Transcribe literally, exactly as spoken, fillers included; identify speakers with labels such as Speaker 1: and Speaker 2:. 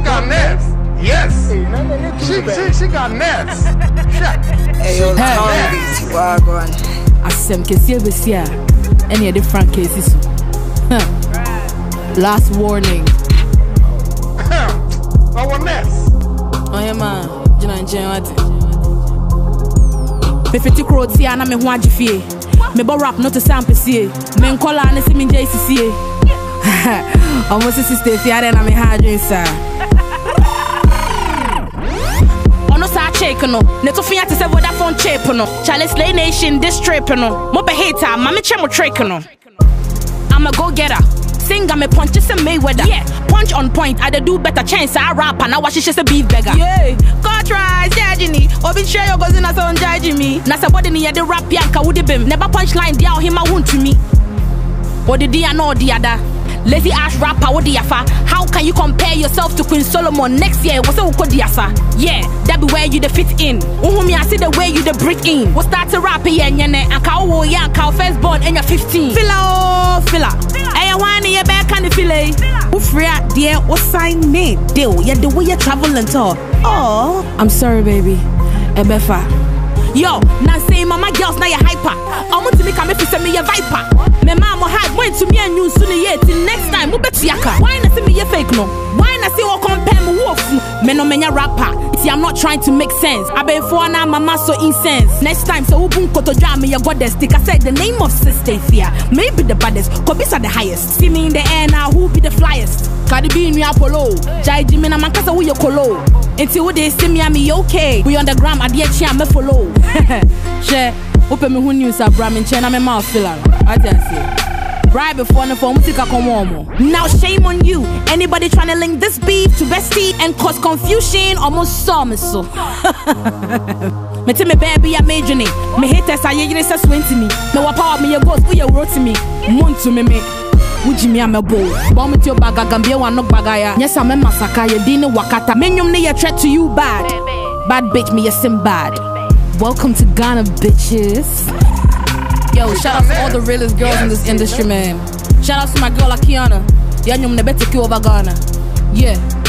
Speaker 1: got nerves. Yes. She, she, she got nerves.
Speaker 2: Hey, yo, hey.
Speaker 3: Asem kesi besia. Any different cases. Last warning.
Speaker 1: Our mess.
Speaker 3: Oh yeah, man. Jina njewati. Me fifty crores here na me ho agifie. Me bo rap not to sample see. Me nkola na se me J C C. Almost sister here na me hard sir. Ono sa check no. Ne to fiat se Vodafone chip no. Charlie Slay Nation this trip no. Mo be hater, ma me che mo trick no. I'm a go getter. Sing I'm a punch just a Mayweather. Yeah, punch on point. I do better chance I rap and I watch it just a beef beggar. Yeah, God rise, Jajini. Obi share your cousin as on judging me. Nasa body ni the rap yanka would bim. Never punchline dia him I want to me. What did I know the other? Lazy ass rapper what the yafa. How can you compare yourself to Queen Solomon next year? What's up with diasa? Yeah, that be where you the fit in. Oh me I see the way you the break in. What start to rap here and and cow yeah cow first born and you're fifteen. Filler oh filler. Hey one in your back and the fillet. Who free out dear what sign me? Deal yeah the way you travel and talk. Oh I'm sorry baby. Ebefa. Yo, now say mama girls now you hyper. I want to make me feel me a viper. My mama had went to me and you soon yet till next time. Who bet yaka? Why not see me a fake no? Why not see what compare me wolf? Me no menya rapper. See I'm not trying to make sense. I been for now mama so incense. Next time so ubun koto jam me a goddess stick. I said the name of sister fear. Maybe the baddest, Kobis are the highest. See me in the air now, who be the flyest? Cardi B in your polo. Jai Jimmy na mankasa with your colo. Until they see me, I'm okay. We on the gram, I dear chia me follow. Share, open me who news are bram and chena me mouth filler. I just say, right before the phone, music come on. Now shame on you. Anybody trying to link this beef to bestie and cause confusion almost saw me so. Me tell me baby I made you name. Me haters are you just swing to me. Me what power me your ghost, who you wrote to me. Moon to me me. Uji me am a bow. Bomb with your baga gambia one knock bagaya. Yes, I'm a massacre, you didn't wakata. Menyum ne a threat to you bad. Bad bitch me a sim bad. Welcome to Ghana, bitches. Yo, shout out to all the realest girls yes. in this industry, man. Shout out to my girl Akiana. Yanyum ne better kill over Ghana. Yeah.